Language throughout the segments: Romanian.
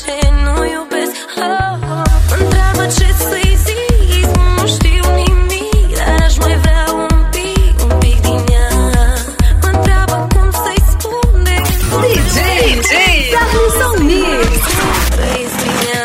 ce nu iubesc. Întreabă ce să-i zic, nu știu nimic, dar aș mai vrea un pic din ea. Mă întreabă cum să-i spun de DJ Sarlison Mix. trăiesc prin ea.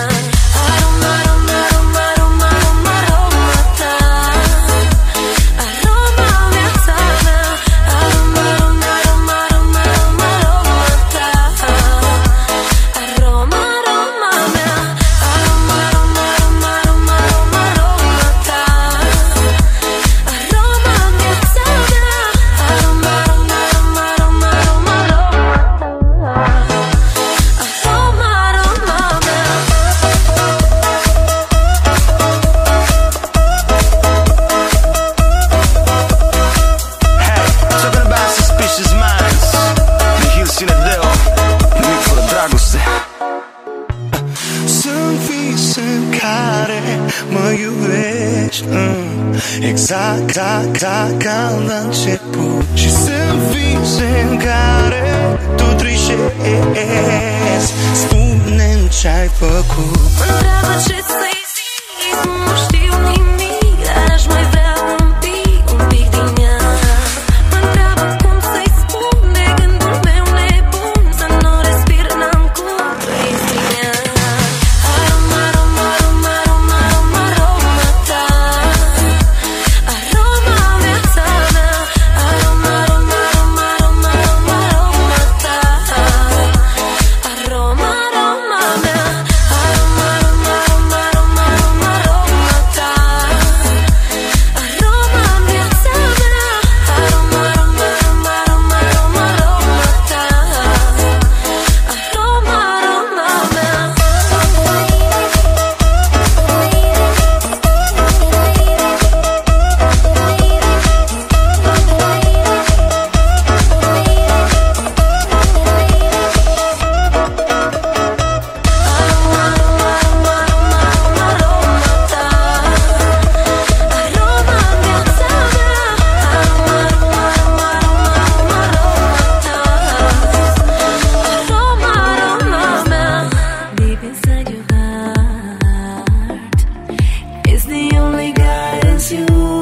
Sunt vise în care mă iubești, exact ca la început. Și sunt vise în care tu trișezi. Spune-mi ce-ai făcut. Mă întreabă ce să-i zic, nu știu nimic, dar aș mai vrea un pic din ea. Mă întreabă cum să-i spun de gândul meu nebun, să nu respir, n-am cum trăiesc prin ea. Aroma, aroma, aroma, aroma, aroma, aroma ta, aroma viața mea. Aroma, aroma, aroma, aroma, aroma, aroma ta, aroma, aroma mea. Aroma, aroma, aroma, aroma, aroma, aroma ta, aroma viața mea. Aroma, aroma, aroma, aroma, aroma, aroma ta, aroma, aroma mea. Deep inside your heart is the only guidance you